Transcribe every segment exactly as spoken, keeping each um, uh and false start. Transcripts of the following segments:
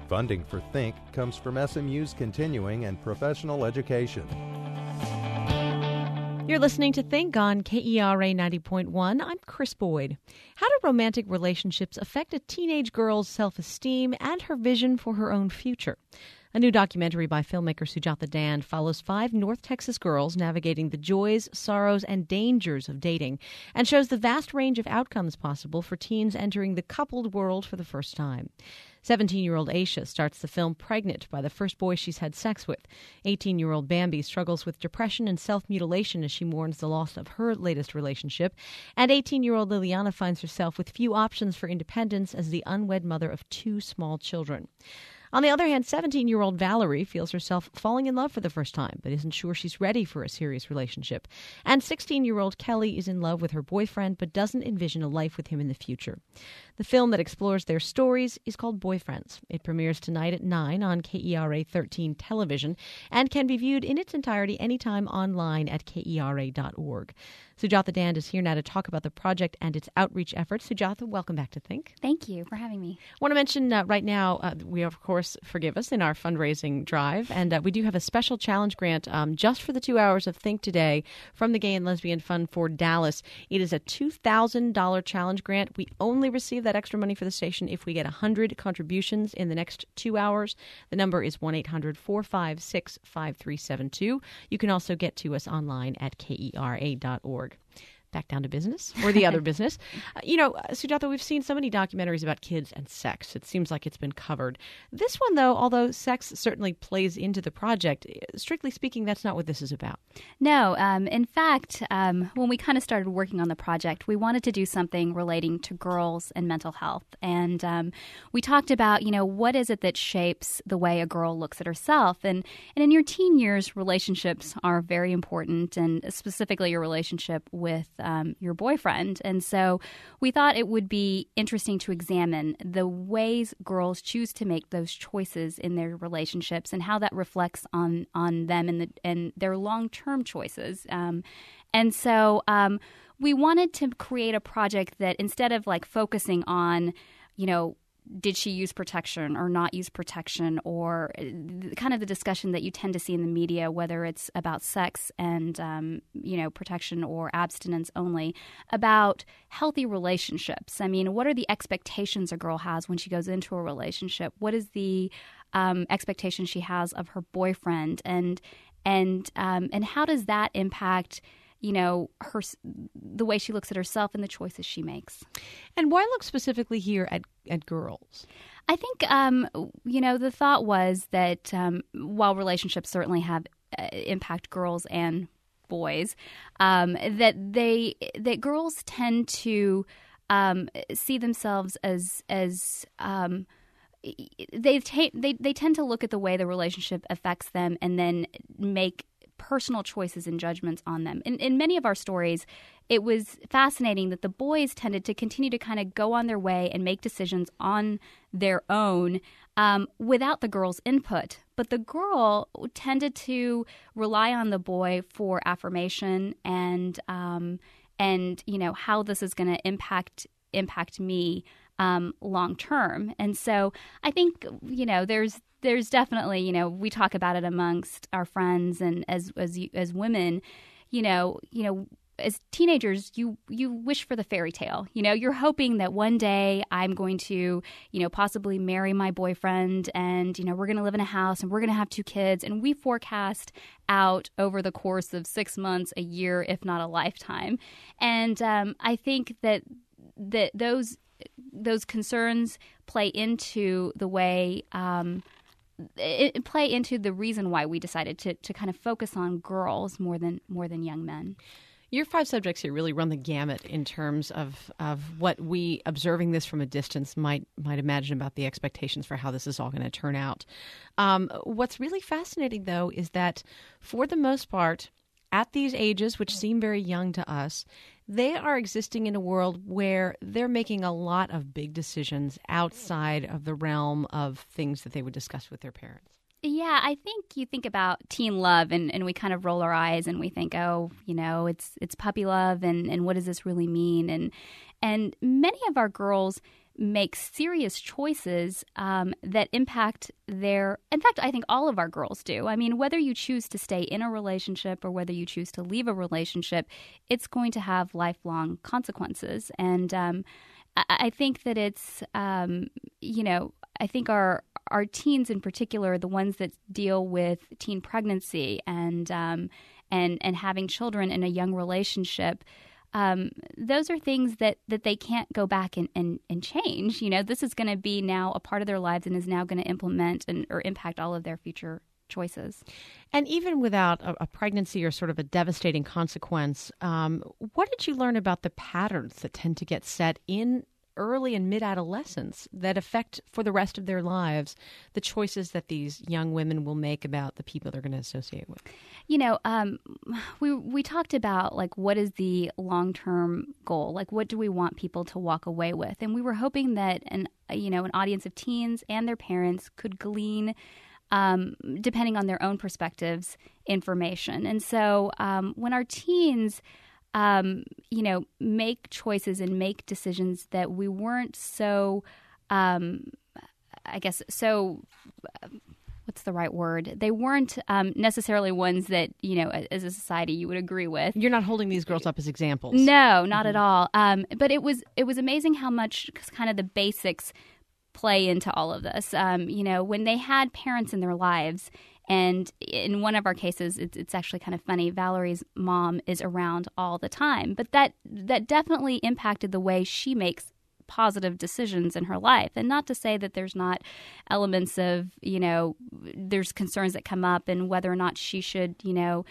Funding for Think comes from S M U's continuing and professional education. You're listening to Think on K E R A ninety point one. I'm Chris Boyd. How do romantic relationships affect a teenage girl's self-esteem and her vision for her own future? A new documentary by filmmaker Sujatha Dand follows five North Texas girls navigating the joys, sorrows, and dangers of dating and shows the vast range of outcomes possible for teens entering the coupled world for the first time. seventeen-year-old Aisha starts the film pregnant by the first boy she's had sex with. eighteen-year-old Bambi struggles with depression and self-mutilation as she mourns the loss of her latest relationship. And eighteen-year-old Liliana finds herself with few options for independence as the unwed mother of two small children. On the other hand, seventeen-year-old Valerie feels herself falling in love for the first time, but isn't sure she's ready for a serious relationship. And sixteen-year-old Kelly is in love with her boyfriend, but doesn't envision a life with him in the future. The film that explores their stories is called Boyfriends. It premieres tonight at nine on K E R A thirteen television and can be viewed in its entirety anytime online at K E R A dot org. Sujatha Dand is here now to talk about the project and its outreach efforts. Sujatha, welcome back to Think. Thank you for having me. I want to mention uh, right now, uh, we of course, forgive us, in our fundraising drive, and uh, we do have a special challenge grant um, just for the two hours of Think today from the Gay and Lesbian Fund for Dallas. It is a two thousand dollars challenge grant. We only receive that extra money for the station if we get one hundred contributions in the next two hours. The number is one eight hundred four five six five three seven two. You can also get to us online at K E R A dot org. Back down to business, or the other business. Uh, you know, Sujatha, we've seen so many documentaries about kids and sex. It seems like it's been covered. This one, though, although sex certainly plays into the project, strictly speaking, that's not what this is about. No. Um, in fact, um, when we kind of started working on the project, we wanted to do something relating to girls and mental health. And um, we talked about, you know, what is it that shapes the way a girl looks at herself? And, and in your teen years, relationships are very important, and specifically your relationship with Um, your boyfriend. And so we thought it would be interesting to examine the ways girls choose to make those choices in their relationships and how that reflects on on them and, the, and their long-term choices. Um, and so um, we wanted to create a project that, instead of like focusing on, you know, did she use protection or not use protection, or kind of the discussion that you tend to see in the media, whether it's about sex and, um, you know, protection or abstinence only, about healthy relationships. I mean, what are the expectations a girl has when she goes into a relationship? What is the um, expectation she has of her boyfriend? And, and, um, and how does that impact, you know, her, the way she looks at herself and the choices she makes? And why look specifically here at, at girls? I think, um, you know, the thought was that um, while relationships certainly have uh, impact girls and boys, um, that they that girls tend to um, see themselves as as um, they, ta- they they tend to look at the way the relationship affects them and then make personal choices and judgments on them. In, in many of our stories, it was fascinating that the boys tended to continue to kind of go on their way and make decisions on their own um, without the girl's input. But the girl tended to rely on the boy for affirmation and um, and you know how this is going to impact impact me um, long term. And so I think you know there's. There's definitely, you know, we talk about it amongst our friends and as as as women, you know, you know, as teenagers, you you wish for the fairy tale. You know, you're hoping that one day I'm going to, you know, possibly marry my boyfriend, and you know, we're going to live in a house and we're going to have two kids, and we forecast out over the course of six months, a year, if not a lifetime. And um, I think that that those those concerns play into the way. Um, It play into the reason why we decided to, to kind of focus on girls more than more than young men. Your five subjects here really run the gamut in terms of, of what we, observing this from a distance, might might imagine about the expectations for how this is all going to turn out. Um, what's really fascinating, though, is that for the most part, at these ages, which seem very young to us, they are existing in a world where they're making a lot of big decisions outside of the realm of things that they would discuss with their parents. Yeah, I think you think about teen love and, and we kind of roll our eyes and we think, oh, you know, it's it's puppy love and, and what does this really mean? And and many of our girls make serious choices um, that impact their, in fact, I think all of our girls do. I mean, whether you choose to stay in a relationship or whether you choose to leave a relationship, it's going to have lifelong consequences. And um, I, I think that it's, um, you know, I think our our teens in particular, the ones that deal with teen pregnancy and um, and and having children in a young relationship, um, those are things that, that they can't go back and, and, and change. You know, this is going to be now a part of their lives and is now going to implement and or impact all of their future choices. And even without a, a pregnancy or sort of a devastating consequence, um, what did you learn about the patterns that tend to get set in early and mid-adolescence that affect for the rest of their lives the choices that these young women will make about the people they're going to associate with? You know, um, we we talked about, like, what is the long-term goal? Like, what do we want people to walk away with? And we were hoping that an you know an audience of teens and their parents could glean, um, depending on their own perspectives, information. And so um, when our teens Um, you know, make choices and make decisions that we weren't so, um, I guess, so, uh, what's the right word? They weren't um, necessarily ones that, you know, as a society you would agree with. You're not holding these girls up as examples. No, not Mm-hmm. at all. Um, but it was it was amazing how much kind of the basics play into all of this. Um, you know, when they had parents in their lives. And in one of our cases, it's, it's actually kind of funny. Valerie's mom is around all the time, but that that definitely impacted the way she makes positive decisions in her life. And not to say that there's not elements of, you know, there's concerns that come up and whether or not she should, you know,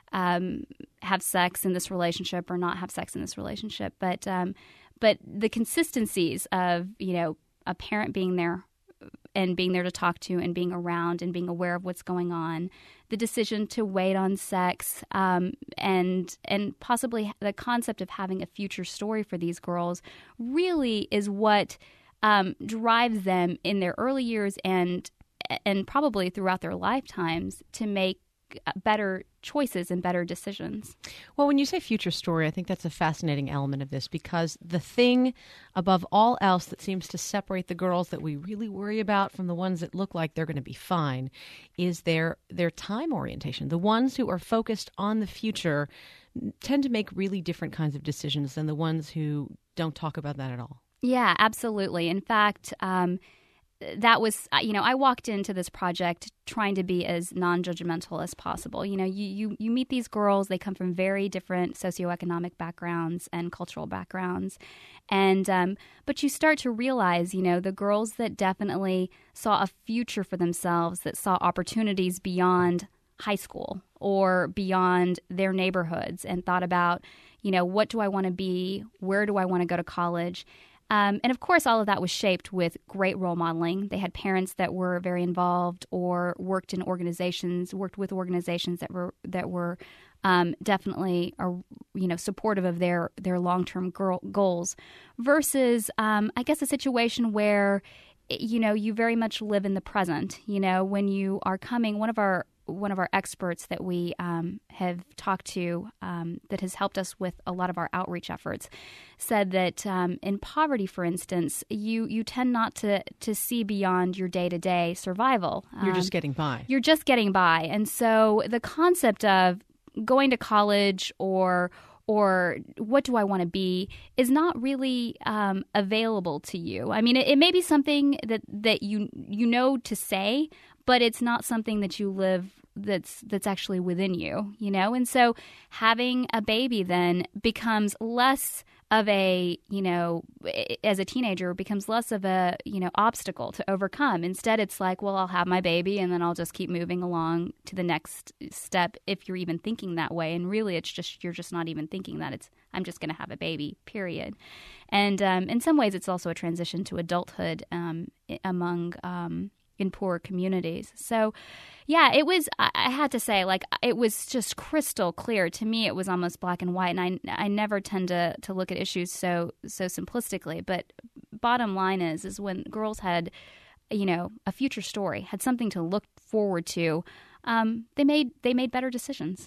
um, have sex in this relationship or not have sex in this relationship. But um, but the consistencies of, you know, a parent being there and being there to talk to and being around and being aware of what's going on, the decision to wait on sex, um, and and possibly the concept of having a future story for these girls really is what um, drives them in their early years and and probably throughout their lifetimes to make better choices and better decisions. Well, when you say future story, I think that's a fascinating element of this, because the thing above all else that seems to separate the girls that we really worry about from the ones that look like they're going to be fine is their their time orientation. The ones who are focused on the future tend to make really different kinds of decisions than the ones who don't talk about that at all. Yeah, absolutely. In fact, um, that was, you know, I walked into this project trying to be as non-judgmental as possible. You know, you, you, you meet these girls, they come from very different socioeconomic backgrounds and cultural backgrounds. And, um, but you start to realize, you know, the girls that definitely saw a future for themselves, that saw opportunities beyond high school or beyond their neighborhoods and thought about, you know, what do I want to be? Where do I want to go to college? Um, and of course, all of that was shaped with great role modeling. They had parents that were very involved or worked in organizations, worked with organizations that were that were um, definitely, are, you know, supportive of their their long term goals. Versus, um, I guess, a situation where, you know, you very much live in the present. You know, when you are coming, one of our one of our experts that we um, have talked to um, that has helped us with a lot of our outreach efforts said that um, in poverty, for instance, you you tend not to, to see beyond your day-to-day survival. You're um, just getting by. You're just getting by. And so the concept of going to college or or what do I want to be is not really um, available to you. I mean, it, it may be something that, that you you know to say, but it's not something that you live that's that's actually within you, you know? And so having a baby then becomes less of a, you know, as a teenager, becomes less of a, you know, obstacle to overcome. Instead, it's like, well, I'll have my baby and then I'll just keep moving along to the next step if you're even thinking that way. And really, it's just, you're just not even thinking that. It's, I'm just going to have a baby, period. And um, in some ways, it's also a transition to adulthood um, among um in poor communities. So, yeah, it was, I had to say, like, it was just crystal clear. To me, it was almost black and white, and I I never tend to, to look at issues so so simplistically. But bottom line is, is when girls had, you know, a future story, had something to look forward to, um, they made they made better decisions.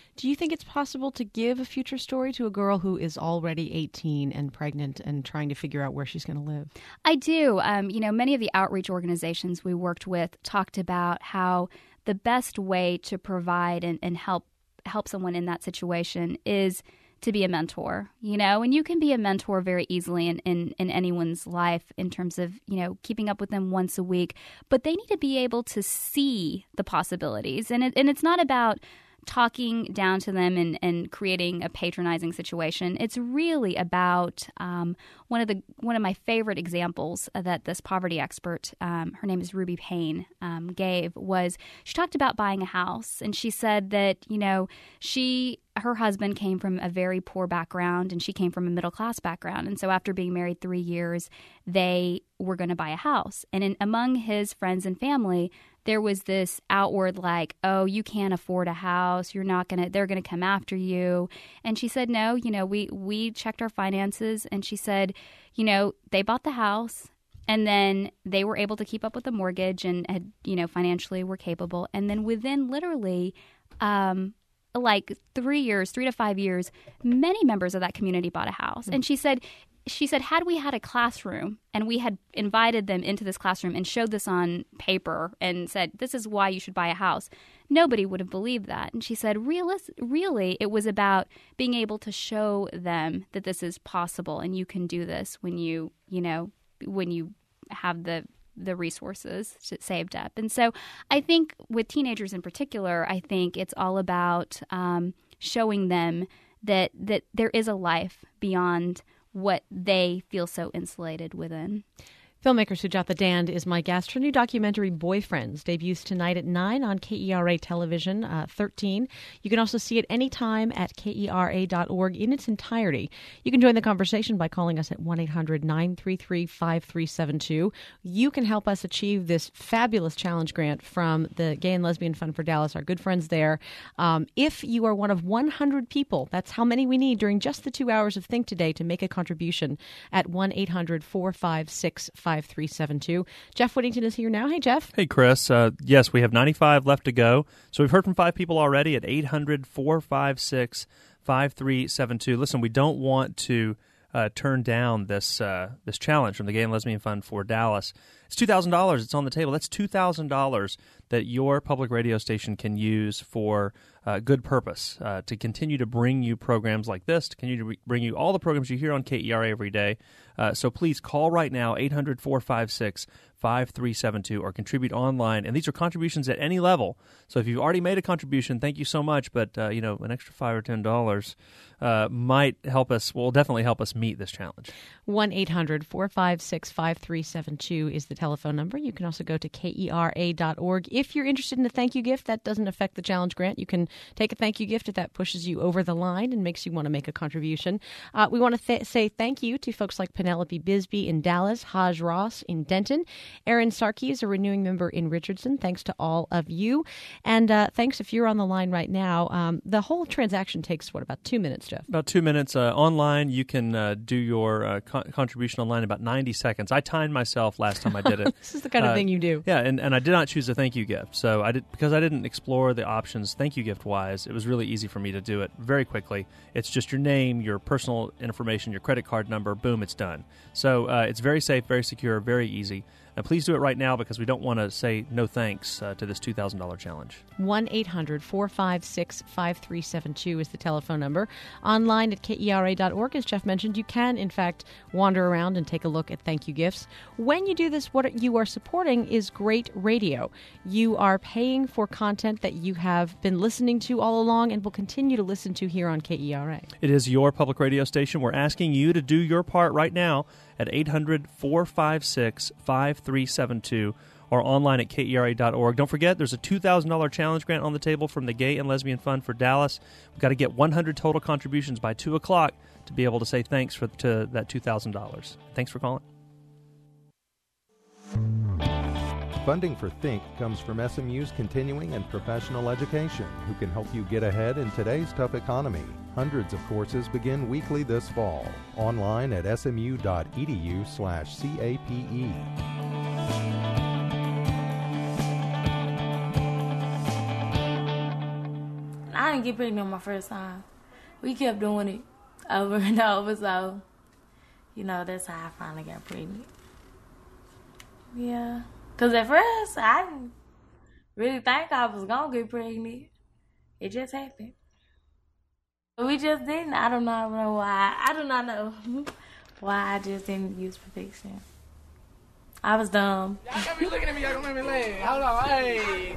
Do you think it's possible to give a future story to a girl who is already eighteen and pregnant and trying to figure out where she's going to live? I do. Um, you know, many of the outreach organizations we worked with talked about how the best way to provide and, and help help someone in that situation is to be a mentor, you know, and you can be a mentor very easily in, in, in anyone's life in terms of, you know, keeping up with them once a week, but they need to be able to see the possibilities. And it, and it's not about talking down to them and, and creating a patronizing situation. It's really about um, one of the one of my favorite examples that this poverty expert, um, her name is Ruby Payne, um, gave was she talked about buying a house, and she said that, you know, she her husband came from a very poor background and she came from a middle class background, and so after being married three years, they were going to buy a house, and in, among his friends and family, there was this outward like, oh, you can't afford a house. You're not going to, they're going to come after you. And she said, no, you know, we, we checked our finances. And she said, you know, they bought the house and then they were able to keep up with the mortgage and had, you know, financially were capable. And then within literally, um, like three years, three to five years, many members of that community bought a house. Mm-hmm. And she said, She said, had we had a classroom and we had invited them into this classroom and showed this on paper and said, this is why you should buy a house, nobody would have believed that. And she said, Realis- really, it was about being able to show them that this is possible and you can do this when you, you know, when you have the the resources saved up. And so I think with teenagers in particular, I think it's all about um, showing them that that there is a life beyond what they feel so insulated within. Filmmaker Sujatha Dand is my guest. Her new documentary, Boyfriends, debuts tonight at nine on K E R A Television, uh, thirteen. You can also see it anytime at K E R A dot org in its entirety. You can join the conversation by calling us at one eight hundred nine three three five three seven two. You can help us achieve this fabulous challenge grant from the Gay and Lesbian Fund for Dallas, our good friends there. Um, if you are one of one hundred people, that's how many we need during just the two hours of Think today to make a contribution at one eight hundred four five six five three seven two. Jeff Whittington is here now. Hey, Jeff. Hey, Chris. Uh, yes, we have ninety-five left to go. So we've heard from five people already at eight hundred four five six five three seven two. Listen, we don't want to uh, turn down this uh, this challenge from the Gay and Lesbian Fund for Dallas. It's two thousand dollars. It's on the table. That's two thousand dollars that your public radio station can use for uh, good purpose, uh, to continue to bring you programs like this, to continue to re- bring you all the programs you hear on K E R A every day. Uh, so please call right now, eight hundred four five six five three seven two, or contribute online. And these are contributions at any level. So if you've already made a contribution, thank you so much. But, uh, you know, an extra five or ten dollars uh, might help us, will definitely help us meet this challenge. one eight hundred four five six five three seven two is the telephone number. You can also go to K E R A dot org. If you're interested in a thank you gift, that doesn't affect the challenge grant. You can take a thank you gift if that pushes you over the line and makes you want to make a contribution. Uh, we want to th- say thank you to folks like Penelope Bisbee in Dallas, Haj Ross in Denton, Aaron Sarkey is a renewing member in Richardson. Thanks to all of you. And uh, thanks if you're on the line right now. Um, the whole transaction takes, what, about two minutes, Jeff? About two minutes. Uh, online, you can uh, do your uh, con- contribution online in about ninety seconds. I timed myself last time I did it. This is the kind of uh, thing you do. Yeah, and, and I did not choose a thank you gift. So I did, because I didn't explore the options thank you gift-wise, it was really easy for me to do it very quickly. It's just your name, your personal information, your credit card number, boom, it's done. So uh, it's very safe, very secure, very easy. And please do it right now because we don't want to say no thanks uh, to this two thousand dollars challenge. one eight hundred four five six five three seven two is the telephone number. Online at K E R A dot org, as Jeff mentioned, you can, in fact, wander around and take a look at thank you gifts. When you do this, what you are supporting is great radio. You are paying for content that you have been listening to all along and will continue to listen to here on K E R A. It is your public radio station. We're asking you to do your part right now at eight hundred four five six five three seven two or online at K E R A dot org. Don't forget, there's a two thousand dollars challenge grant on the table from the Gay and Lesbian Fund for Dallas. We've got to get one hundred total contributions by two o'clock to be able to say thanks for to that two thousand dollars. Thanks for calling. Funding for Think comes from S M U's continuing and professional education, who can help you get ahead in today's tough economy. Hundreds of courses begin weekly this fall. Online at smu.edu slash CAPE. I I didn't get pregnant on my first time. We kept doing it over and over, so, you know, that's how I finally got pregnant. Yeah. Because at first, I didn't really think I was going to get pregnant. It just happened. We just didn't. I do not know why. I do not know why I just didn't use protection. I was dumb. Y'all got me looking at me. Y'all gonna make me laugh. Hold on. Hey.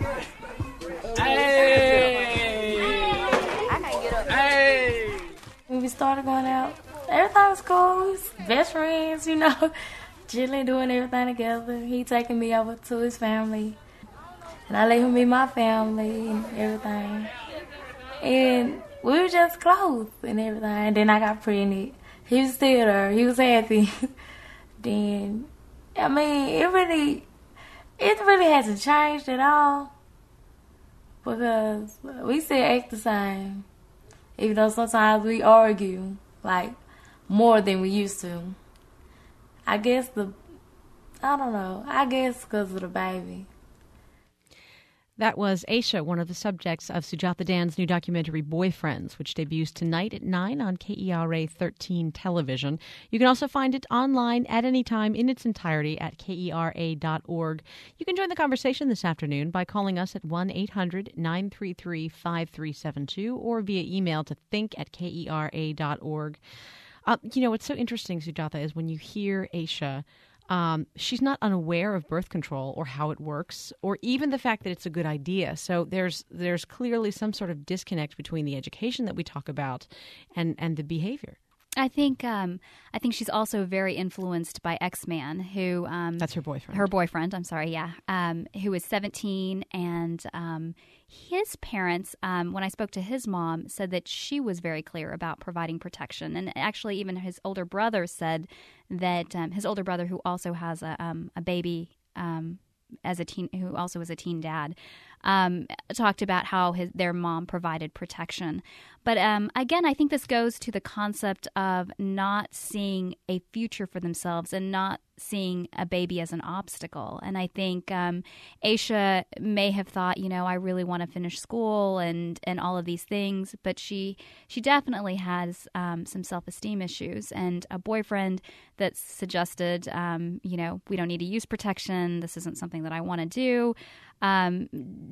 Hey. I can't get up. Hey. When we started going out, everything was cool. We was best friends, you know. Chilling, doing everything together. He taking me over to his family. And I let him meet my family and everything. And we were just close and everything. And then I got pregnant. He was still there. He was happy. Then, I mean, it really, it really hasn't changed at all. Because we still act the same. Even though sometimes we argue, like, more than we used to. I guess the, I don't know, I guess because of the baby. That was Aisha, one of the subjects of Sujatha Dan's new documentary, Boyfriends, which debuts tonight at nine on K E R A thirteen television. You can also find it online at any time in its entirety at K E R A dot org. You can join the conversation this afternoon by calling us at one eight hundred nine three three five three seven two or via email to think at K E R A dot org. Uh, you know, what's so interesting, Sujatha, is when you hear Aisha, Um, she's not unaware of birth control or how it works, or even the fact that it's a good idea. So there's there's clearly some sort of disconnect between the education that we talk about and, and the behavior. I think um, I think she's also very influenced by X-Man, who um, that's her boyfriend. Her boyfriend, I'm sorry, yeah, um, who is seventeen, and um, his parents, um, when I spoke to his mom, said that she was very clear about providing protection, and actually, even his older brother said that um, his older brother, who also has a um, a baby. Um, as a teen, who also is a teen dad, um, talked about how his, their mom provided protection. But um, again, I think this goes to the concept of not seeing a future for themselves and not seeing a baby as an obstacle. And I think um, Aisha may have thought, you know, I really want to finish school and, and all of these things, but she she definitely has um, some self-esteem issues, and a boyfriend that suggested, um, you know, we don't need to use protection. This isn't something that I want to do. Um,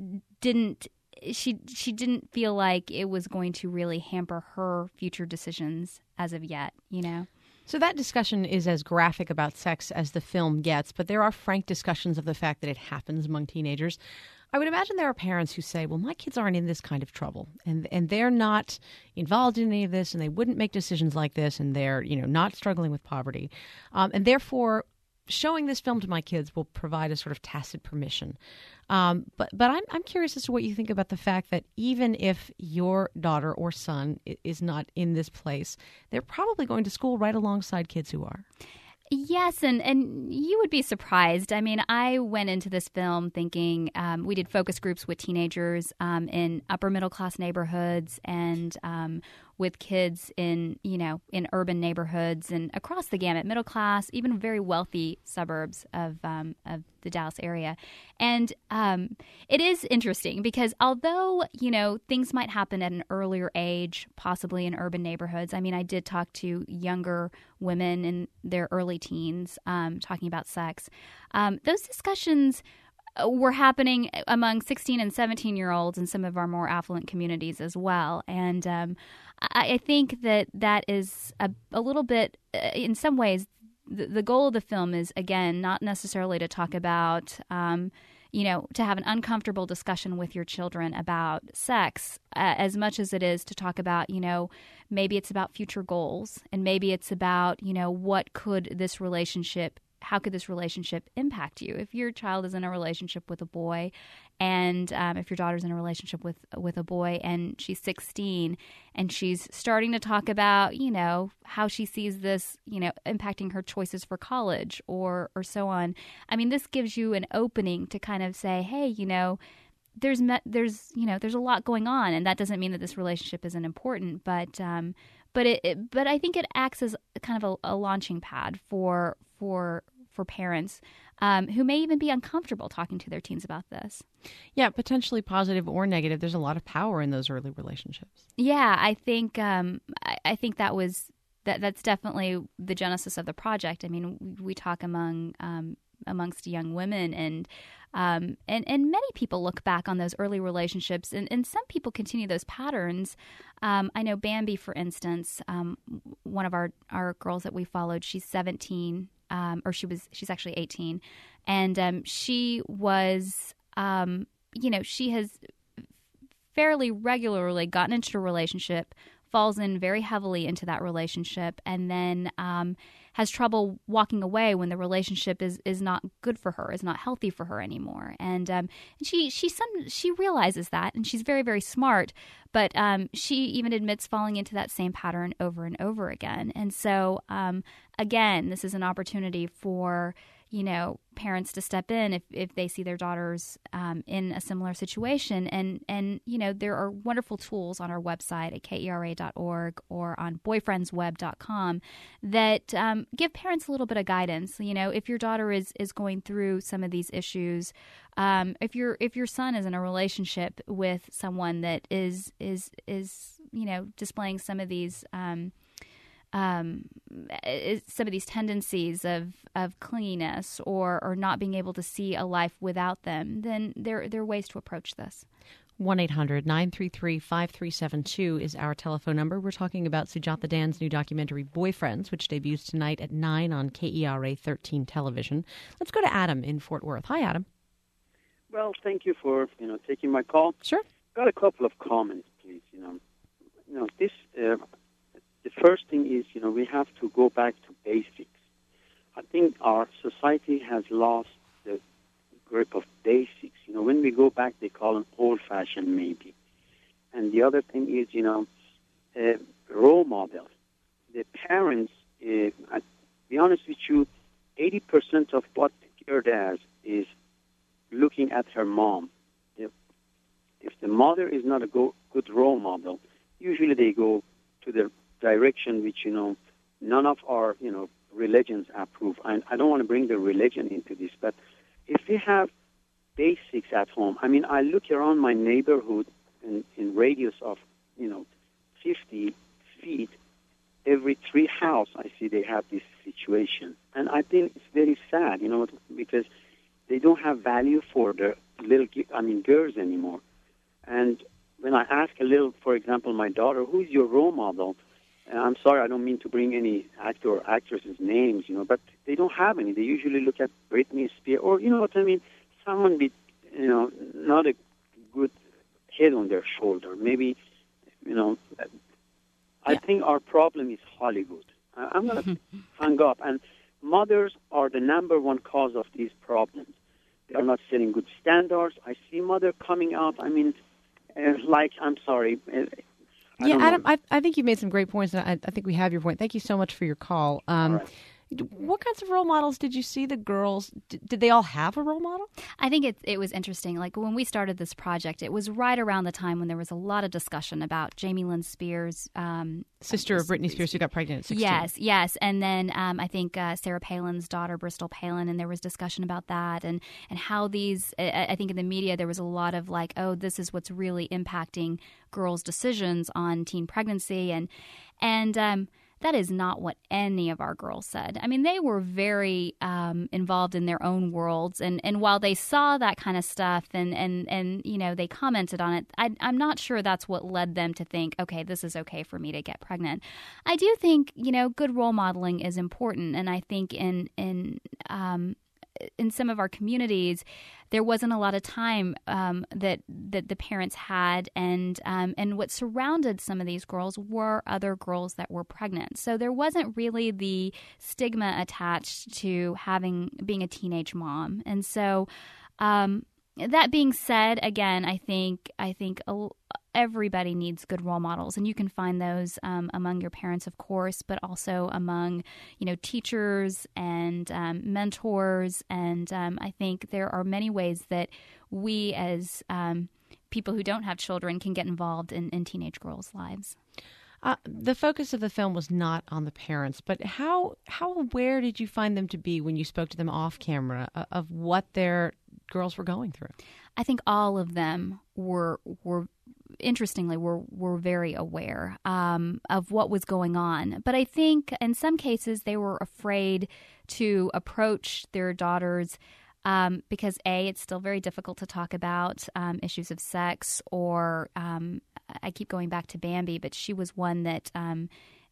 didn't she? She didn't feel like it was going to really hamper her future decisions as of yet. You know. So that discussion is as graphic about sex as the film gets, but there are frank discussions of the fact that it happens among teenagers. I would imagine there are parents who say, well, my kids aren't in this kind of trouble, and and they're not involved in any of this, and they wouldn't make decisions like this, and they're, you know, not struggling with poverty. Um, and therefore, showing this film to my kids will provide a sort of tacit permission. Um, but but I'm I'm curious as to what you think about the fact that even if your daughter or son is not in this place, they're probably going to school right alongside kids who are. Yes, and, and you would be surprised. I mean, I went into this film thinking um, we did focus groups with teenagers um, in upper middle class neighborhoods and um, with kids in, you know, in urban neighborhoods and across the gamut, middle class, even very wealthy suburbs of um, of the Dallas area. And um, it is interesting because although, you know, things might happen at an earlier age, possibly in urban neighborhoods. I mean, I did talk to younger women in their early teens um, talking about sex. Um, those discussions were happening among sixteen and seventeen-year-olds in some of our more affluent communities as well. And um, I, I think that that is a, a little bit, uh, in some ways, the, the goal of the film is, again, not necessarily to talk about, um, you know, to have an uncomfortable discussion with your children about sex uh, as much as it is to talk about, you know, maybe it's about future goals and maybe it's about, you know, what could this relationship how could this relationship impact you? If your child is in a relationship with a boy and um, if your daughter's in a relationship with with a boy and she's sixteen and she's starting to talk about, you know, how she sees this, you know, impacting her choices for college or or so on. I mean, this gives you an opening to kind of say, hey, you know, there's me- there's, you know, there's a lot going on, and that doesn't mean that this relationship isn't important, but um, but it, it but I think it acts as kind of a, a launching pad for for for parents um, who may even be uncomfortable talking to their teens about this. Yeah, potentially positive or negative. There's a lot of power in those early relationships. Yeah, I think um, I, I think that was that. That's definitely the genesis of the project. I mean, we, we talk among um, amongst young women, and um, and and many people look back on those early relationships, and, and some people continue those patterns. Um, I know Bambi, for instance, um, one of our, our girls that we followed. She's seventeen, um, or she was she's actually eighteen, and um, she was, um, you know, she has fairly regularly gotten into a relationship, falls in very heavily into that relationship, and then um, has trouble walking away when the relationship is, is not good for her, is not healthy for her anymore. And, um, and she she some she realizes that, and she's very, very smart, but um, she even admits falling into that same pattern over and over again. And so, um, again, this is an opportunity for, you know, parents to step in if, if they see their daughters um, in a similar situation. And, and, you know, there are wonderful tools on our website at K E R A dot org or on boyfriends web dot com that um, give parents a little bit of guidance. You know, if your daughter is, is going through some of these issues, um, if your if your son is in a relationship with someone that is, is, is you know, displaying some of these um Um, some of these tendencies of, of clinginess or, or not being able to see a life without them, then there, there are ways to approach this. one eight hundred nine three three five three seven two is our telephone number. We're talking about Sujatha Dan's new documentary, Boyfriends, which debuts tonight at nine on K E R A thirteen television. Let's go to Adam in Fort Worth. Hi, Adam. Well, thank you for, you know, taking my call. Sure. Got a couple of comments, please. You know, you know this... Uh, The first thing is, you know, we have to go back to basics. I think our society has lost the grip of basics. You know, when we go back, they call them old-fashioned, maybe. And the other thing is, you know, uh, role models. The parents, uh, I'll be honest with you, eighty percent of what the girl does is looking at her mom. If, if the mother is not a go, good role model, usually they go to the direction which, you know, none of our, you know, religions approve. I, I don't want to bring the religion into this, but if we have basics at home, I mean, I look around my neighborhood in, in radius of, you know, fifty feet, every three house I see they have this situation. And I think it's very sad, you know, because they don't have value for the little, I mean, girls anymore. And when I ask a little, for example, my daughter, who's your role model? And I'm sorry, I don't mean to bring any actor or actresses' names, you know, but they don't have any. They usually look at Britney Spears, or, you know what I mean, someone with, you know, not a good head on their shoulder. Maybe, you know, I yeah. think our problem is Hollywood. I'm going to hang up. And mothers are the number one cause of these problems. They are not setting good standards. I see mother coming up, I mean, uh, like, I'm sorry, uh, I yeah, Adam, I, I think you made some great points, and I, I think we have your point. Thank you so much for your call. Um, right. What kinds of role models did you see the girls? Did, did they all have a role model? I think it, it was interesting. Like when we started this project, it was right around the time when there was a lot of discussion about Jamie Lynn Spears. Um, Sister of Britney Spears, who got pregnant at sixteen. Yes, yes. And then um, I think uh, Sarah Palin's daughter, Bristol Palin, and there was discussion about that and, and how these, I, I think in the media there was a lot of like, oh, this is what's really impacting girls' decisions on teen pregnancy. And, and um that is not what any of our girls said. I mean, they were very um, involved in their own worlds. And, and while they saw that kind of stuff and, and, and you know, they commented on it, I, I'm not sure that's what led them to think, okay, this is okay for me to get pregnant. I do think, you know, good role modeling is important. And I think in, in, um, in some of our communities, there wasn't a lot of time um, that that the parents had, and um, and what surrounded some of these girls were other girls that were pregnant. So there wasn't really the stigma attached to having being a teenage mom. And so, um, that being said, again, I think I think a, everybody needs good role models, and you can find those um, among your parents, of course, but also among, you know, teachers and um, mentors. And um, I think there are many ways that we as um, people who don't have children can get involved in, in teenage girls' lives. Uh, the focus of the film was not on the parents, but how how aware did you find them to be when you spoke to them off camera uh, of what their girls were going through? I think all of them were were interestingly were were very aware um, of what was going on. But I think in some cases they were afraid to approach their daughters um, because A, it's still very difficult to talk about um, issues of sex, or um, I keep going back to Bambi, but she was one that um,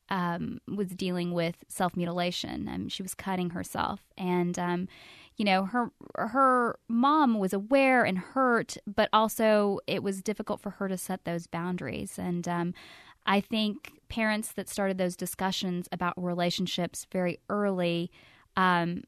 um, was dealing with self-mutilation. Um, she was cutting herself, and um, you know, her her mom was aware and hurt, but also it was difficult for her to set those boundaries. And um, I think parents that started those discussions about relationships very early um,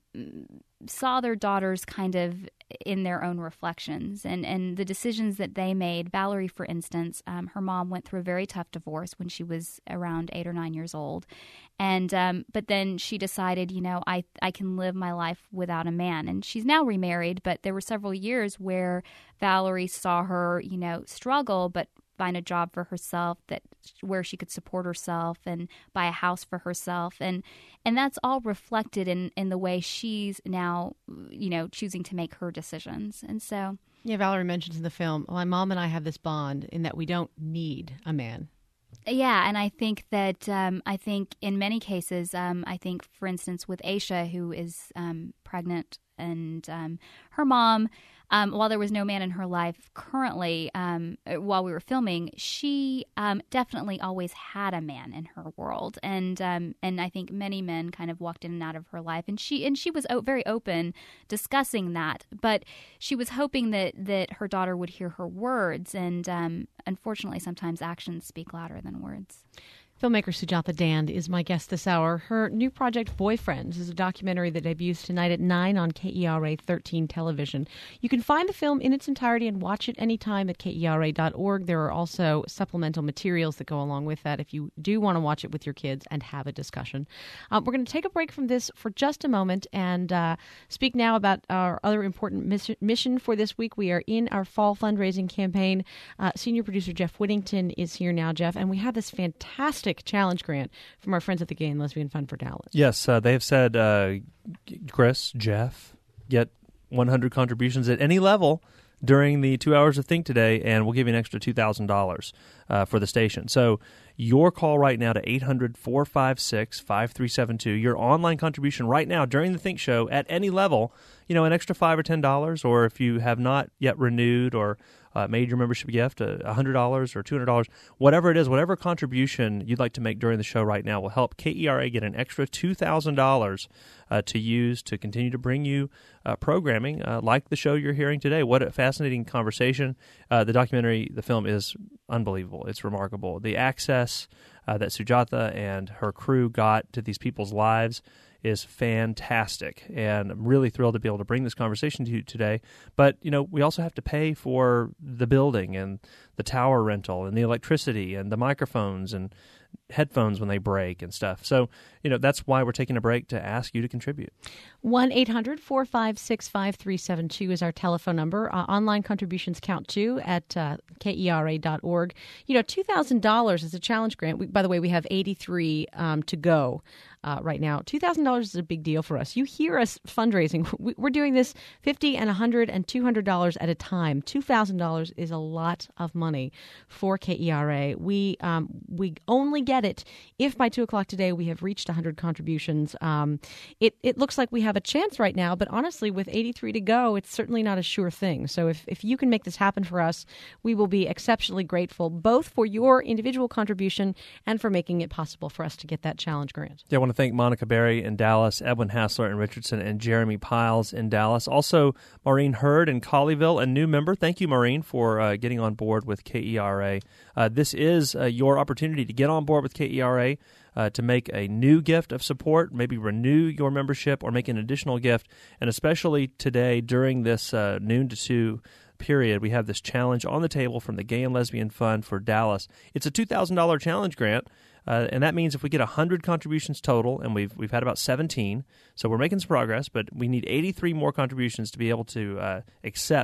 saw their daughters kind of in their own reflections and, and the decisions that they made. Valerie, for instance, um, her mom went through a very tough divorce when she was around eight or nine years old. And um, but then she decided, you know, I, I can live my life without a man. And she's now remarried, but there were several years where Valerie saw her, you know, struggle, but find a job for herself that where she could support herself and buy a house for herself. And and that's all reflected in, in the way she's now, you know, choosing to make her decisions. And so... Yeah, Valerie mentions in the film, my mom and I have this bond in that we don't need a man. Yeah, and I think that um, I think in many cases, um, I think, for instance, with Aisha, who is um, pregnant, and um, her mom, um, while there was no man in her life currently, um, while we were filming, she um, definitely always had a man in her world, and um, and I think many men kind of walked in and out of her life, and she and she was o- very open discussing that, but she was hoping that that her daughter would hear her words, and um, unfortunately, sometimes actions speak louder than words. Filmmaker Sujatha Dand is my guest this hour. Her new project, Boyfriends, is a documentary that debuts tonight at nine on K E R A thirteen television. You can find the film in its entirety and watch it anytime at K E R A dot org. There are also supplemental materials that go along with that if you do want to watch it with your kids and have a discussion. Um, we're going to take a break from this for just a moment and uh, speak now about our other important miss- mission for this week. We are in our fall fundraising campaign. Uh, senior producer Jeff Whittington is here now, Jeff, and we have this fantastic challenge grant from our friends at the Gay and Lesbian Fund for Dallas. Yes, uh, they have said, uh, Chris, Jeff, get one hundred contributions at any level during the two hours of Think today, and we'll give you an extra two thousand dollars uh, for the station. So your call right now to eight hundred, four five six, five three seven two, your online contribution right now during the Think Show at any level, you know, an extra five or ten dollars, or if you have not yet renewed or uh, made your membership gift, uh, one hundred dollars or two hundred dollars, whatever it is, whatever contribution you'd like to make during the show right now will help K E R A get an extra two thousand dollars uh, to use to continue to bring you uh, programming uh, like the show you're hearing today. What a fascinating conversation. Uh, the documentary, the film is unbelievable. It's remarkable. The access uh, that Sujatha and her crew got to these people's lives is fantastic, and I'm really thrilled to be able to bring this conversation to you today. But, you know, we also have to pay for the building and the tower rental and the electricity and the microphones and headphones when they break and stuff. So, you know, that's why we're taking a break to ask you to contribute. one eight hundred, four five six, five three seven two is our telephone number. Uh, online contributions count too at uh, K E R A dot org. You know, two thousand dollars is a challenge grant. We, by the way, we have eighty-three um, to go uh, right now. two thousand dollars is a big deal for us. You hear us fundraising. We're doing this fifty dollars and one hundred dollars and two hundred dollars at a time. two thousand dollars is a lot of money for K E R A. We, um, we only get it if by two o'clock today we have reached one hundred contributions. Um, it, it looks like we have a chance right now, but honestly, with eighty-three to go, it's certainly not a sure thing. So if, if you can make this happen for us, we will be exceptionally grateful, both for your individual contribution and for making it possible for us to get that challenge grant. Yeah, I want to thank Monica Berry in Dallas, Edwin Hassler in Richardson, and Jeremy Piles in Dallas. Also, Maureen Hurd in Colleyville, a new member. Thank you, Maureen, for uh, getting on board with K E R A. Uh, this is uh, your opportunity to get on board with K E R A, uh, to make a new gift of support, maybe renew your membership or make an additional gift. And especially today, during this uh, noon to two period, we have this challenge on the table from the Gay and Lesbian Fund for Dallas. It's a two thousand dollars challenge grant. Uh, and that means if we get one hundred contributions total, and we've we've had about seventeen, so we're making some progress, but we need eighty-three more contributions to be able to uh, accept the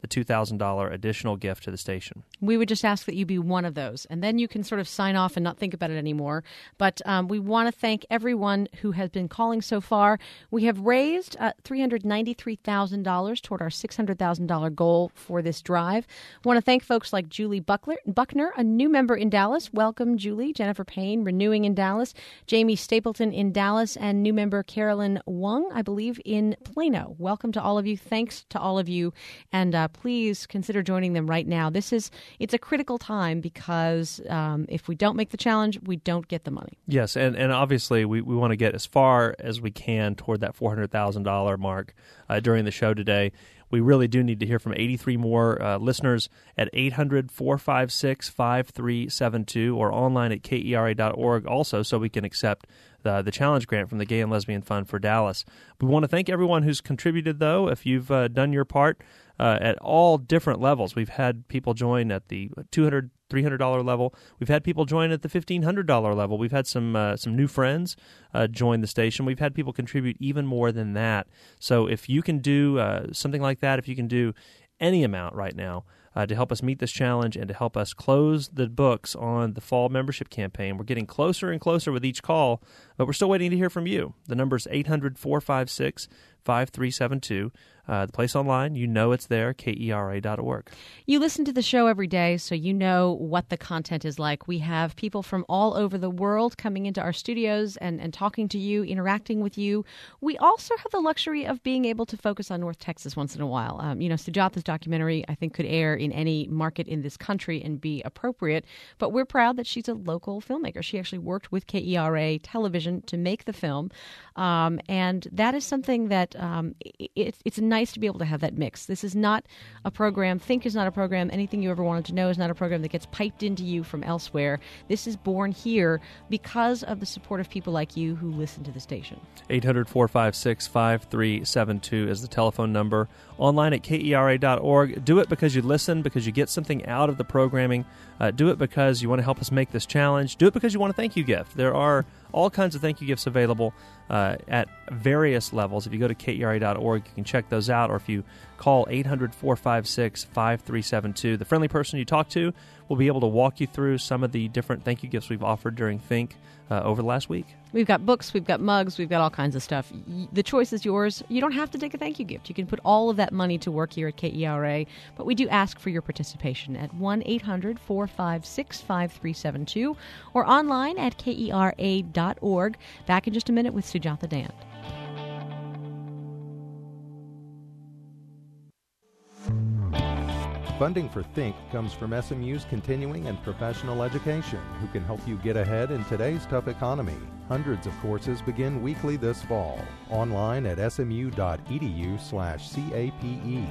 a two thousand dollars additional gift to the station. We would just ask that you be one of those, and then you can sort of sign off and not think about it anymore. But um, we want to thank everyone who has been calling so far. We have raised uh, three hundred ninety-three thousand dollars toward our six hundred thousand dollars goal for this drive. I want to thank folks like Julie Buckler, Buckner, a new member in Dallas. Welcome, Julie. Jennifer Payne, renewing in Dallas. Jamie Stapleton in Dallas, and new member Carolyn Wong, I believe, in Plano. Welcome to all of you. Thanks to all of you. And uh, please consider joining them right now. This is, it's a critical time because um, if we don't make the challenge, we don't get the money. Yes, and, and obviously we, we want to get as far as we can toward that four hundred thousand dollars mark uh, during the show today. We really do need to hear from eighty-three more uh, listeners at eight hundred, four five six, five three seven two or online at K E R A dot org also, so we can accept the, the challenge grant from the Gay and Lesbian Fund for Dallas. We want to thank everyone who's contributed, though. If you've uh, done your part uh, at all different levels, we've had people join at the two hundred dollars, three hundred dollars level. We've had people join at the fifteen hundred dollars level. We've had some uh, some new friends uh, join the station. We've had people contribute even more than that. So if you can do uh, something like that, if you can do any amount right now uh, to help us meet this challenge and to help us close the books on the fall membership campaign, we're getting closer and closer with each call, but we're still waiting to hear from you. The number is eight hundred, four five six, five three seven two. Uh, the place online, you know it's there, K E R A dot org. You listen to the show every day, so you know what the content is like. We have people from all over the world coming into our studios and, and talking to you, interacting with you. We also have the luxury of being able to focus on North Texas once in a while. Um, you know, Sujatha's documentary, I think, could air in any market in this country and be appropriate, but we're proud that she's a local filmmaker. She actually worked with K E R A Television to make the film, um, and that is something that um, it, it's a nice to be able to have that mix. This is not a program, Think is not a program, Anything You Ever Wanted to Know is not a program that gets piped into you from elsewhere. This is born here because of the support of people like you who listen to the station. eight hundred, four five six, five three seven two is the telephone number. Online at K E R A dot org. Do it because you listen, because you get something out of the programming. Uh, do it because you want to help us make this challenge. Do it because you want a thank you gift. There are all kinds of thank you gifts available uh, at various levels. If you go to K E R A dot org, you can check those out, or if you call eight hundred, four five six, five three seven two, the friendly person you talk to will be able to walk you through some of the different thank you gifts we've offered during Think uh, over the last week. We've got books, we've got mugs, we've got all kinds of stuff. The choice is yours. You don't have to take a thank you gift. You can put all of that money to work here at K E R A, but we do ask for your participation at one eight hundred, four five six, five three seven two or online at K E R A dot org. Back in just a minute with Sujatha Dand. Funding for Think comes from S M U's continuing and professional education, who can help you get ahead in today's tough economy. Hundreds of courses begin weekly this fall. Online at smu.edu slash CAPE.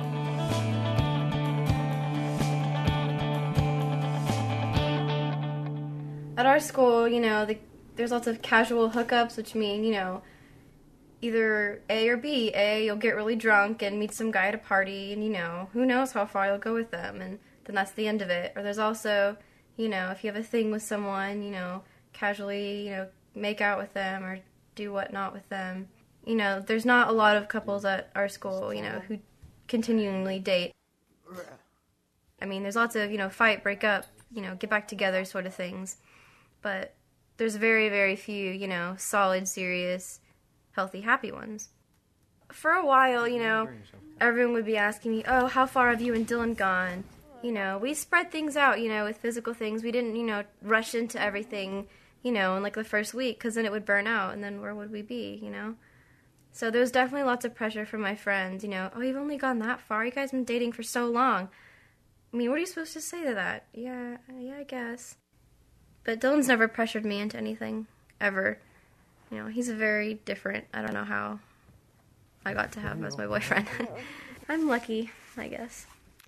At our school, you know, the, there's lots of casual hookups, which mean, you know, either A or B. A, you'll get really drunk and meet some guy at a party, and, you know, who knows how far you'll go with them, and then that's the end of it. Or there's also, you know, if you have a thing with someone, you know, casually, you know, make out with them or do whatnot with them. You know, there's not a lot of couples at our school, you know, who continually date. I mean, there's lots of, you know, fight, break up, you know, get back together sort of things. But there's very, very few, you know, solid, serious, healthy, happy ones. For a while, you know, everyone would be asking me, oh, how far have you and Dylan gone? You know, we spread things out, you know, with physical things. We didn't, you know, rush into everything, you know, in like the first week, because then it would burn out, and then where would we be, you know? So there was definitely lots of pressure from my friends, you know, oh, you've only gone that far? You guys have been dating for so long. I mean, what are you supposed to say to that? Yeah, yeah, I guess. But Dylan's never pressured me into anything, ever. You know, he's very different. I don't know how I got to have him as my boyfriend. I'm lucky, I guess.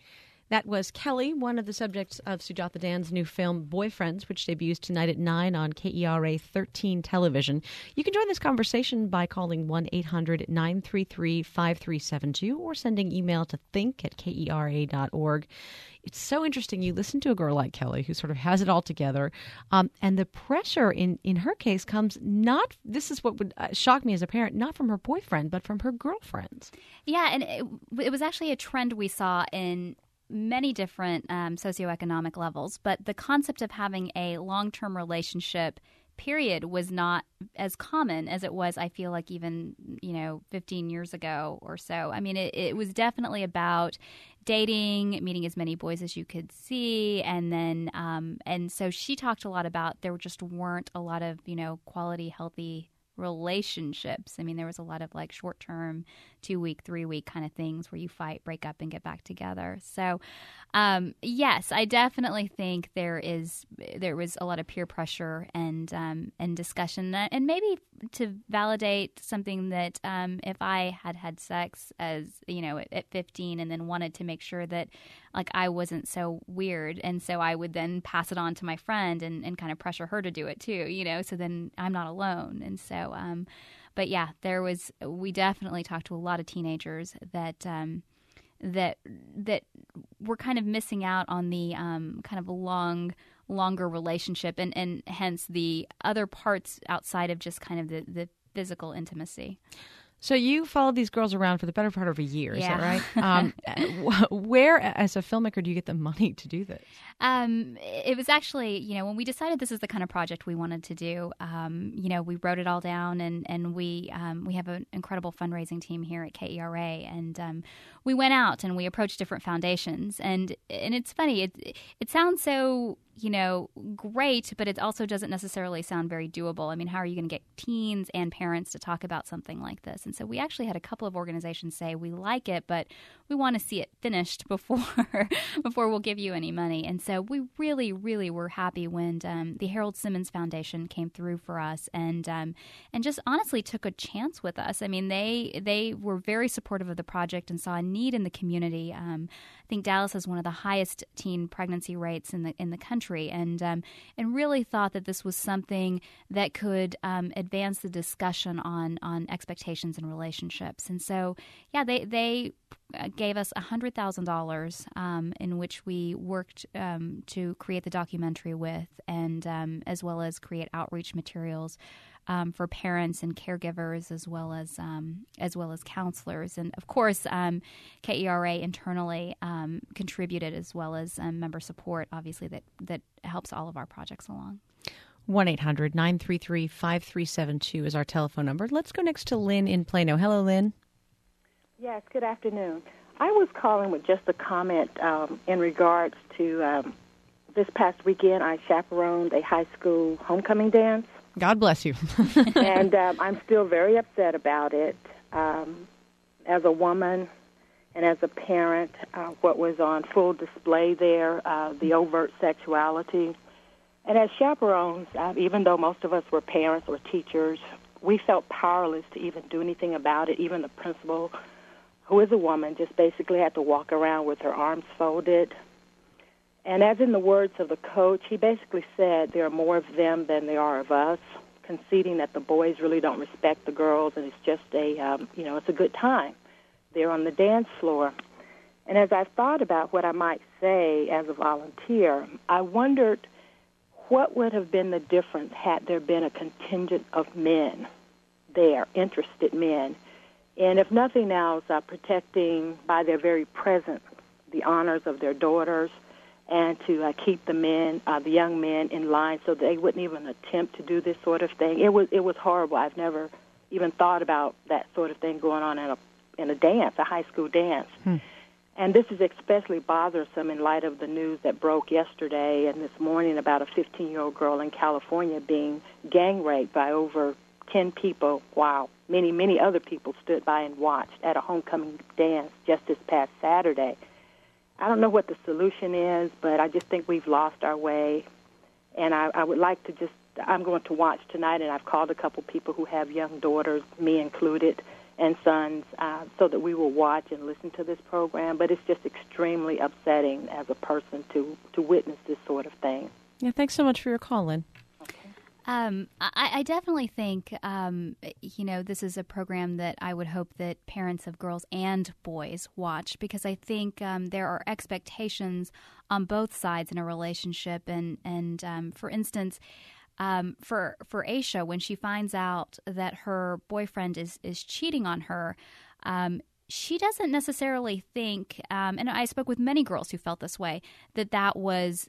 That was Kelly, one of the subjects of Sujatha Dan's new film, Boyfriends, which debuts tonight at nine on K E R A thirteen television. You can join this conversation by calling one eight hundred nine three three five three seven two or sending email to think at K E R A dot org. It's so interesting. You listen to a girl like Kelly who sort of has it all together. Um, and the pressure in, in her case comes not, this is what would uh, shock me as a parent, not from her boyfriend, but from her girlfriends. Yeah, and it, it was actually a trend we saw in many different um, socioeconomic levels. But the concept of having a long-term relationship period was not as common as it was, I feel like, even, you know, fifteen years ago or so. I mean, it, it was definitely about dating, meeting as many boys as you could see. And then, um, and so she talked a lot about there just weren't a lot of, you know, quality, healthy relationships. I mean, there was a lot of like short-term, two-week, three-week kind of things where you fight, break up, and get back together. So, um, yes, I definitely think there is there was a lot of peer pressure and um, and discussion, and maybe to validate something that um, if I had had sex as you know at, at fifteen, and then wanted to make sure that like I wasn't so weird, and so I would then pass it on to my friend and, and kind of pressure her to do it too, you know, so then I'm not alone, and so. Um, but yeah, there was. We definitely talked to a lot of teenagers that um, that that were kind of missing out on the um, kind of long, longer relationship, and, and hence the other parts outside of just kind of the, the physical intimacy. So you followed these girls around for the better part of a year, yeah. is that right? Um, where, as a filmmaker, do you get the money to do this? Um, it was actually, you know, when we decided this is the kind of project we wanted to do, um, you know, we wrote it all down, and, and we um, we have an incredible fundraising team here at K E R A, and um, we went out and we approached different foundations, and and it's funny, it it sounds so, you know, great, but it also doesn't necessarily sound very doable. I mean, how are you going to get teens and parents to talk about something like this? And so we actually had a couple of organizations say, we like it, but we want to see it finished before before we'll give you any money. And so we really, really were happy when um, the Harold Simmons Foundation came through for us and um, and just honestly took a chance with us. I mean, they they were very supportive of the project and saw a need in the community. Um, I think Dallas has one of the highest teen pregnancy rates in the in the country, and um, and really thought that this was something that could um, advance the discussion on on expectations and relationships. And so, yeah, they they gave us one hundred thousand dollars um, in which we worked um, to create the documentary with, and um, as well as create outreach materials Um, for parents and caregivers, as well as um, as well as counselors, and of course, um, K E R A internally um, contributed, as well as um, member support. Obviously, that that helps all of our projects along. one eight hundred nine three three five three seven two is our telephone number. Let's go next to Lynn in Plano. Hello, Lynn. Yes. Good afternoon. I was calling with just a comment um, in regards to um, this past weekend. I chaperoned a high school homecoming dance. God bless you. and um, I'm still very upset about it. Um, as a woman and as a parent, uh, what was on full display there, uh, the overt sexuality. And as chaperones, uh, even though most of us were parents or teachers, we felt powerless to even do anything about it. Even the principal, who is a woman, just basically had to walk around with her arms folded. And as in the words of the coach, he basically said there are more of them than there are of us, conceding that the boys really don't respect the girls, and it's just a, um, you know, it's a good time. They're on the dance floor. And as I thought about what I might say as a volunteer, I wondered what would have been the difference had there been a contingent of men there, interested men, and if nothing else, uh, protecting by their very presence the honors of their daughters, and to uh, keep the men, uh, the young men, in line so they wouldn't even attempt to do this sort of thing. It was it was horrible. I've never even thought about that sort of thing going on in a in a dance, a high school dance. Hmm. And this is especially bothersome in light of the news that broke yesterday and this morning about a fifteen-year-old girl in California being gang raped by over ten people. Wow. Many, many other people stood by and watched at a homecoming dance just this past Saturday. I don't know what the solution is, but I just think we've lost our way. And I, I would like to just, I'm going to watch tonight, and I've called a couple people who have young daughters, me included, and sons, uh, so that we will watch and listen to this program. But it's just extremely upsetting as a person to, to witness this sort of thing. Yeah, thanks so much for your call, Lynn. Um, I, I definitely think, um, you know, this is a program that I would hope that parents of girls and boys watch, because I think um, there are expectations on both sides in a relationship. And, and um, for instance, um, for for Aisha, when she finds out that her boyfriend is, is cheating on her, um, she doesn't necessarily think, um, and I spoke with many girls who felt this way, that that was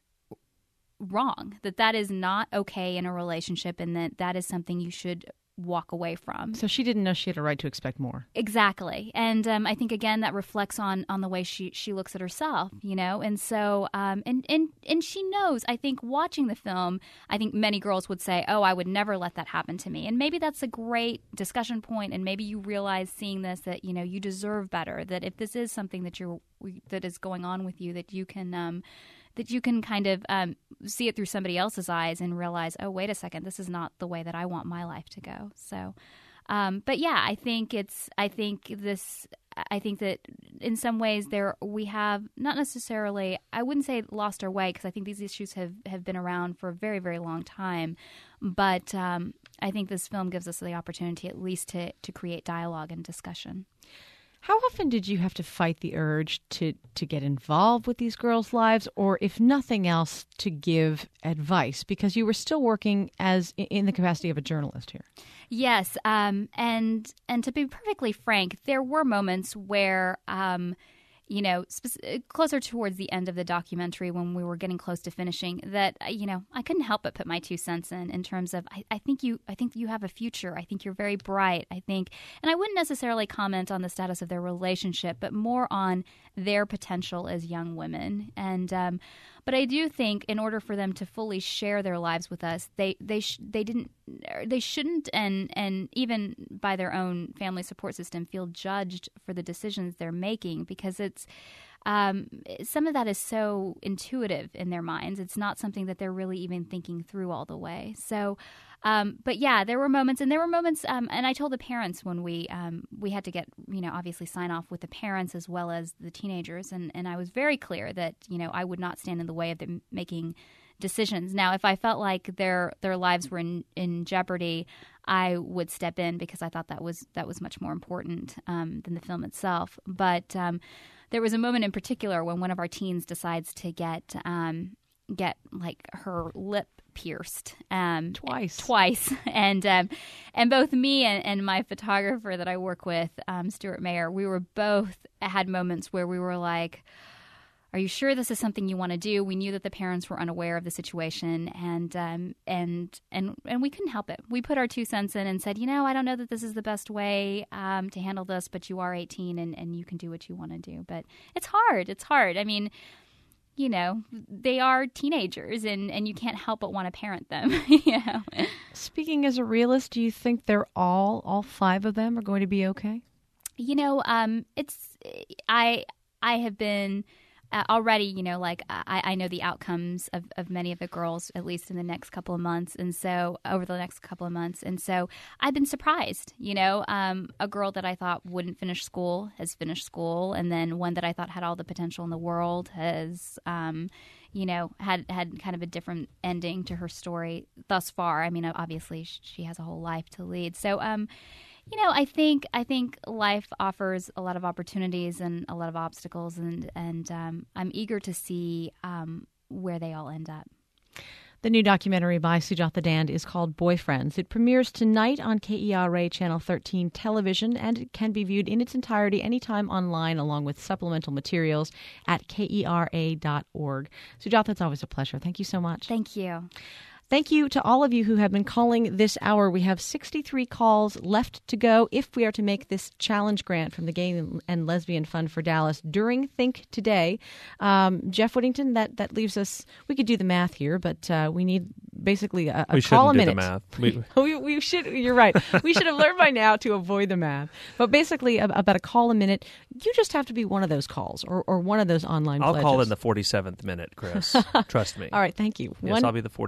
wrong, that that is not okay in a relationship, and that that is something you should walk away from. So she didn't know she had a right to expect more. Exactly. And um, I think, again, that reflects on, on the way she, she looks at herself, you know? And so, um, and, and, and she knows, I think, watching the film, I think many girls would say, oh, I would never let that happen to me. And maybe that's a great discussion point, and maybe you realize seeing this that, you know, you deserve better, that if this is something that you're, that is going on with you, that you can, um, that you can kind of um, see it through somebody else's eyes and realize, oh, wait a second, this is not the way that I want my life to go. So, um, but yeah, I think it's, I think this, I think that in some ways there, we have not necessarily, I wouldn't say lost our way, because I think these issues have, have been around for a very, very long time. But um, I think this film gives us the opportunity at least to, to create dialogue and discussion. How often did you have to fight the urge to, to get involved with these girls' lives, or if nothing else, to give advice? Because you were still working as in the capacity of a journalist here. Yes, um, and and to be perfectly frank, there were moments where, um, you know, spe- closer towards the end of the documentary, when we were getting close to finishing, that, you know, I couldn't help but put my two cents in, in terms of, I, I think you, I think you have a future. I think you're very bright. I think, and I wouldn't necessarily comment on the status of their relationship, but more on their potential as young women. And, um, but I do think in order for them to fully share their lives with us, they they sh- they didn't they shouldn't and and even by their own family support system feel judged for the decisions they're making, because it's um, some of that is so intuitive in their minds. It's not something that they're really even thinking through all the way. So, um, but yeah, there were moments, and there were moments, um, and I told the parents when we um, we had to get, you know, obviously sign off with the parents as well as the teenagers, and, and I was very clear that, you know, I would not stand in the way of them making decisions. Now, if I felt like their their lives were in, in jeopardy, I would step in, because I thought that was that was much more important um, than the film itself. But um, there was a moment in particular when one of our teens decides to get um, get like her lip pierced um, twice, twice, and um, and both me and, and my photographer that I work with, um, Stuart Mayer, we were both had moments where we were like, are you sure this is something you want to do? We knew that the parents were unaware of the situation, and um, and and and we couldn't help it. We put our two cents in and said, you know, I don't know that this is the best way um, to handle this, but you are eighteen, and, and you can do what you want to do. But it's hard. It's hard. I mean, you know, they are teenagers, and, and you can't help but want to parent them. You know? Speaking as a realist, do you think they're all, all five of them are going to be okay? You know, um, it's I I have been. Uh, already, you know, like I, I know the outcomes of, of many of the girls, at least in the next couple of months. And so over the next couple of months. And so I've been surprised, you know, um, a girl that I thought wouldn't finish school has finished school. And then one that I thought had all the potential in the world has, um, you know, had, had kind of a different ending to her story thus far. I mean, obviously she has a whole life to lead. So, um, you know, I think I think life offers a lot of opportunities and a lot of obstacles, and and um, I'm eager to see um, where they all end up. The new documentary by Sujatha Dand is called Boyfriends. It premieres tonight on K E R A Channel thirteen television, and it can be viewed in its entirety anytime online, along with supplemental materials at K E R A dot org. Sujatha, it's always a pleasure. Thank you so much. Thank you. Thank you to all of you who have been calling this hour. We have sixty-three calls left to go if we are to make this challenge grant from the Gay and Lesbian Fund for Dallas during Think Today. Um, Jeff Whittington, that, that leaves us, we could do the math here, but uh, we need basically a, a we call a do minute. The math. We, we, we should, you're right. We should have learned by now to avoid the math. But basically about a call a minute, you just have to be one of those calls or, or one of those online I'll pledges. call in the forty-seventh minute, Chris. Trust me. All right, thank you. Yes, one, I'll be the forty-seventh.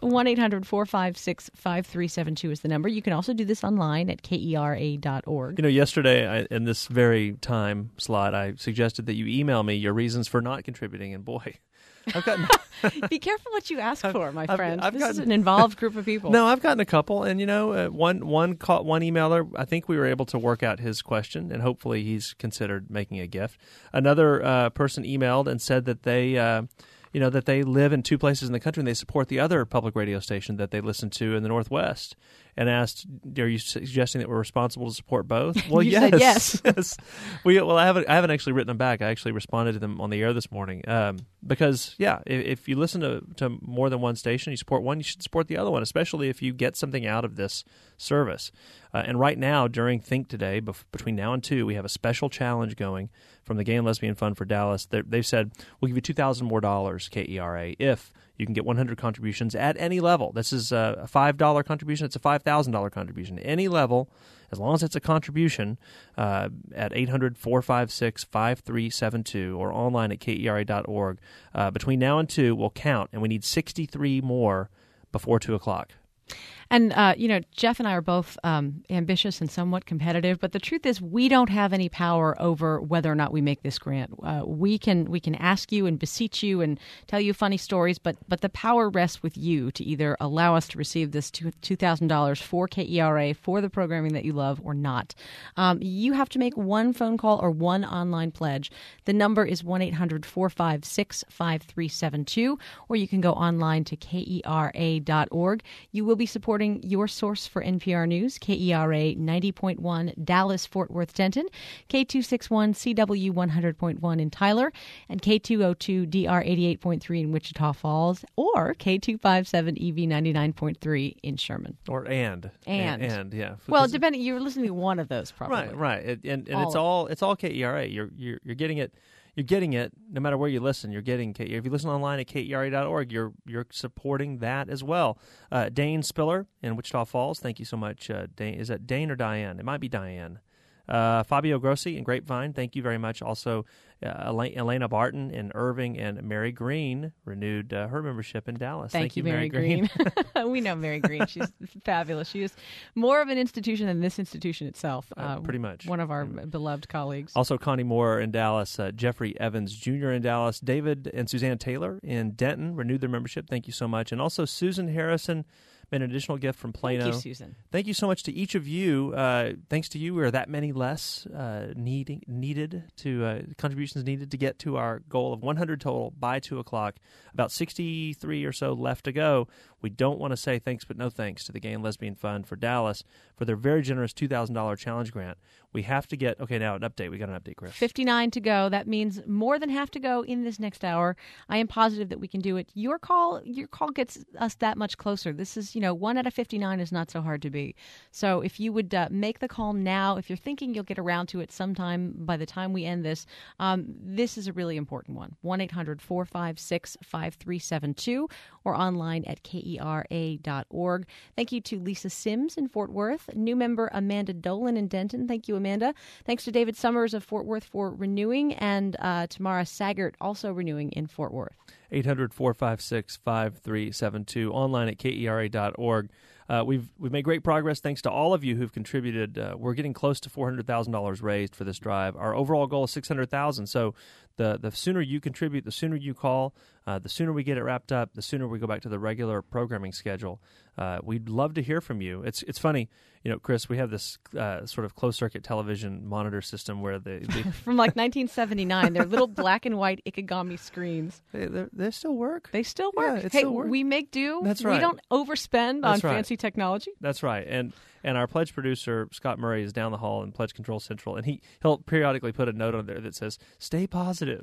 one eight hundred four five six five three seven two is the number. You can also do this online at K E R A dot org. You know, yesterday I, in this very time slot, I suggested that you email me your reasons for not contributing, and boy, I've gotten... Be careful what you ask for, my I've, friend. I've this gotten, is an involved group of people. No, I've gotten a couple, and you know, uh, one one call, one emailer. I think we were able to work out his question, and hopefully, he's considered making a gift. Another uh, person emailed and said that they, uh, you know, that they live in two places in the country, and they support the other public radio station that they listen to in the Northwest. And asked, "Are you suggesting that we're responsible to support both?" Well, you yes, said yes. yes. We well, I haven't, I haven't actually written them back. I actually responded to them on the air this morning um, because, yeah, if, if you listen to, to more than one station, you support one, you should support the other one, especially if you get something out of this service. Uh, and right now, during Think Today, bef- between now and two, we have a special challenge going from the Gay and Lesbian Fund for Dallas. They're, they've said we'll give you two thousand more dollars K E R A if you can get one hundred contributions at any level. This is a five dollar contribution. It's a five thousand dollars contribution. Any level, as long as it's a contribution, uh, at eight hundred four five six five three seven two or online at K E R A dot org. Uh, between now and two, we'll count, and we need sixty-three more before two o'clock. And, uh, you know, Jeff and I are both um, ambitious and somewhat competitive, but the truth is we don't have any power over whether or not we make this grant. Uh, we can we can ask you and beseech you and tell you funny stories, but but the power rests with you to either allow us to receive this two thousand dollars for K E R A for the programming that you love or not. Um, you have to make one phone call or one online pledge. The number is one eight hundred four five six five three seven two, or you can go online to K E R A dot org. You will be supporting your source for N P R News, K E R A ninety point one Dallas, Fort Worth, Denton, K two sixty-one C W one hundred point one in Tyler, and K two oh two D R eighty-eight point three in Wichita Falls, or K two fifty-seven E V ninety-nine point three in Sherman. Or and. And. And, and yeah. Well, depending, you're listening to one of those probably. Right, right. It, and and all it's all it's all K E R A. You're, you're, you're getting it. You're getting it no matter where you listen. You're getting K- if you listen online at K E R A dot org, you're you're supporting that as well. Uh, Dane Spiller in Wichita Falls, thank you so much. Uh, Dane, is that Dane or Diane? It might be Diane. Uh, Fabio Grossi in Grapevine, thank you very much. Also, uh, Elena Barton in Irving, and Mary Green renewed uh, her membership in Dallas. Thank, thank you, Mary, Mary Green. Green. We know Mary Green. She's fabulous. She is more of an institution than this institution itself. Uh, uh, pretty much. One of our beloved colleagues. Also, Connie Moore in Dallas, uh, Jeffrey Evans Junior in Dallas, David and Suzanne Taylor in Denton renewed their membership. Thank you so much. And also Susan Harrison, an additional gift from Plano. Thank you, Susan. Thank you so much to each of you. Uh, thanks to you, we are that many less uh, needing, needed to uh, contributions needed to get to our goal of one hundred total by two o'clock. About sixty-three or so left to go. We don't want to say thanks but no thanks to the Gay and Lesbian Fund for Dallas for their very generous two thousand dollars challenge grant. We have to get, okay, now an update. We got an update, Chris. fifty-nine to go. That means more than half to go in this next hour. I am positive that we can do it. Your call, your call gets us that much closer. This is, you know, one out of fifty-nine is not so hard to be. So if you would uh, make the call now, if you're thinking you'll get around to it sometime by the time we end this, um, this is a really important one. one eight hundred four five six five three seven two or online at K E R A dot org. Thank you to Lisa Sims in Fort Worth, new member Amanda Dolan in Denton. Thank you, Amanda. Thanks to David Summers of Fort Worth for renewing, and uh, Tamara Saggart also renewing in Fort Worth. eight hundred four five six five three seven two, online at K E R A dot org. Uh, we've we've made great progress thanks to all of you who've contributed. Uh, we're getting close to four hundred thousand dollars raised for this drive. Our overall goal is six hundred thousand dollars. So the the sooner you contribute, the sooner you call, uh, the sooner we get it wrapped up, the sooner we go back to the regular programming schedule. Uh, we'd love to hear from you. It's it's funny, you know, Chris, we have this uh, sort of closed-circuit television monitor system where they... they from like nineteen seventy-nine, they're little black and white Ikegami screens. They, they still work. They still work. Yeah, it hey, still works. We make do. That's right. We don't overspend That's on right. fancy technology. That's right. And and our pledge producer, Scott Murray, is down the hall in Pledge Control Central, and he, he'll periodically put a note on there that says, stay positive.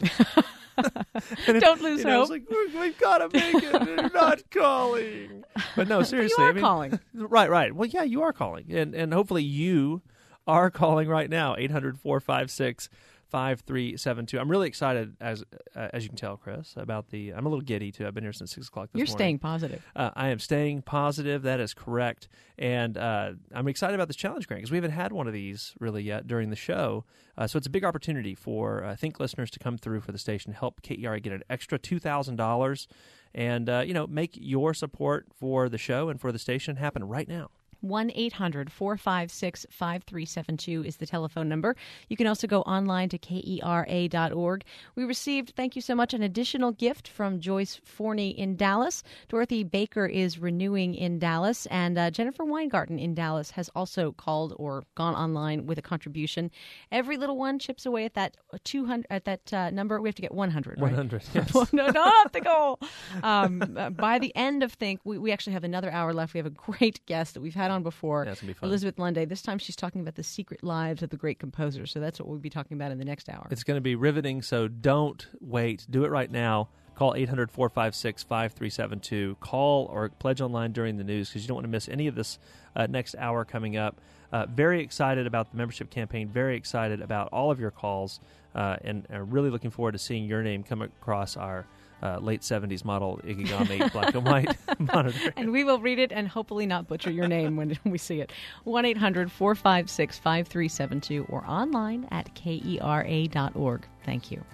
Don't lose you know, hope. It's like, we've got to make it. They're not calling. But no, seriously. But you are I mean, calling. Right, right. Well, yeah, you are calling. And, and hopefully you are calling right now, eight hundred four five six five three seven two. I'm really excited, as uh, as you can tell, Chris, about the... I'm a little giddy, too. I've been here since six o'clock this You're morning. staying positive. Uh, I am staying positive. That is correct. And uh, I'm excited about this challenge grant because we haven't had one of these really yet during the show. Uh, so it's a big opportunity for uh, Think listeners to come through for the station, help K E R A get an extra two thousand dollars, and uh, you know, make your support for the show and for the station happen right now. one eight hundred four five six five three seven two is the telephone number. You can also go online to K E R A dot org. We received, thank you so much, an additional gift from Joyce Forney in Dallas. Dorothy Baker is renewing in Dallas, and uh, Jennifer Weingarten in Dallas has also called or gone online with a contribution. Every little one chips away at that two hundred at that uh, number. We have to get one hundred, right? one hundred, yes. No, not the goal. Um, uh, by the end of Think, we, we actually have another hour left. We have a great guest that we've had on before, yeah, it's gonna be fun. Elizabeth Lunday. This time she's talking about the secret lives of the great composers. So that's what we'll be talking about in the next hour. It's going to be riveting, so don't wait. Do it right now. Call eight hundred four five six five three seven two. Call or pledge online during the news because you don't want to miss any of this uh, next hour coming up. Uh, very excited about the membership campaign. Very excited about all of your calls, uh, and uh, really looking forward to seeing your name come across our Uh, late seventies model Ikegami black and white monitor. And we will read it and hopefully not butcher your name when we see it. one eight hundred four five six five three seven two or online at K E R A dot org. Thank you.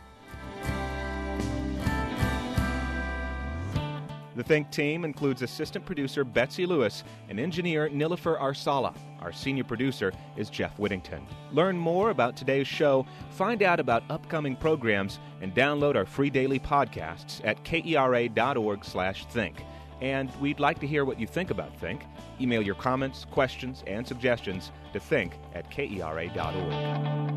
The Think team includes assistant producer Betsy Lewis and engineer Nilofer Arsala. Our senior producer is Jeff Whittington. Learn more about today's show, find out about upcoming programs, and download our free daily podcasts at K E R A dot org slash think. And we'd like to hear what you think about Think. Email your comments, questions, and suggestions to think at K E R A dot org.